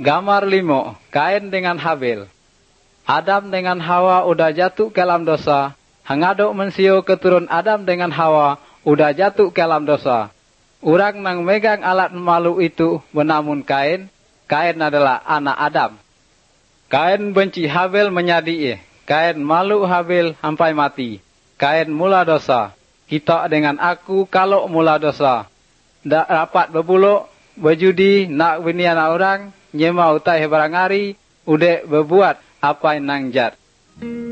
Gambar 5, Kain dengan Habil. Adam dengan Hawa udah jatuh ke dalam dosa. Hangadok mensio keturun Adam dengan Hawa udah jatuh ke dalam dosa. Orang nang megang alat malu itu menamun Kain. Kain adalah anak Adam. Kain benci Habil menyadi. Kain malu Habil sampai mati. Kain mula dosa. Kita dengan aku kalau mula dosa. Dak rapat berbuluk, berjudi, nak bini anak orang, nyema utai barang hari, udah berbuat apa yang nang jat.